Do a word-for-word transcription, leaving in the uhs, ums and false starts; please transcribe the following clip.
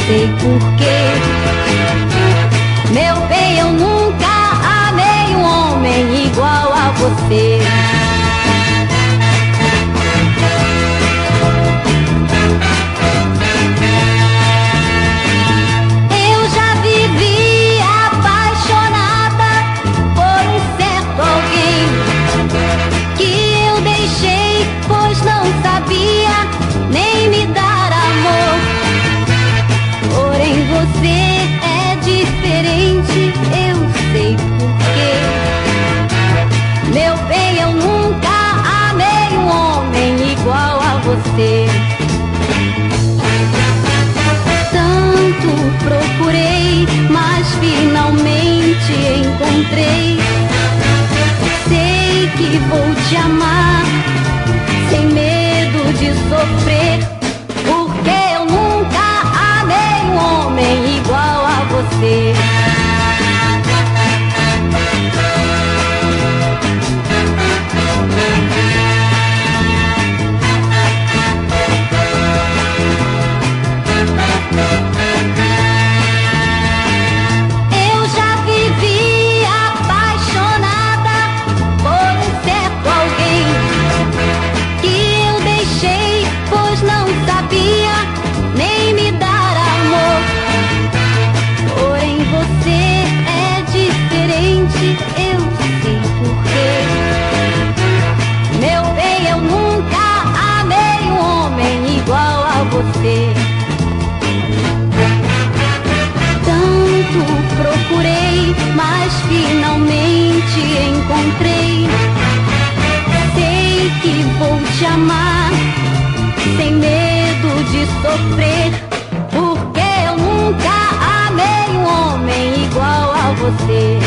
sei porquê. Meu bem, eu nunca amei um homem igual a você. Eu já vivi apaixonada por um certo alguém que eu deixei, pois não sabia nem me dar amor. Porém você é diferente, eu sei porquê. Meu bem, eu nunca amei um homem igual a você. Tanto procurei, mas finalmente encontrei. Sei que vou te amar sem medo de sofrer, porque eu nunca amei um homem igual a você. Eu já vivi apaixonada por um certo alguém que eu deixei, pois não sabia nem me dar amor. Porém você é diferente, eu sei porquê. Meu bem, eu nunca amei um homem igual a você. Tanto procurei, mas finalmente encontrei. Sei que vou te amar sem medo de sofrer, porque eu nunca amei um homem igual a você.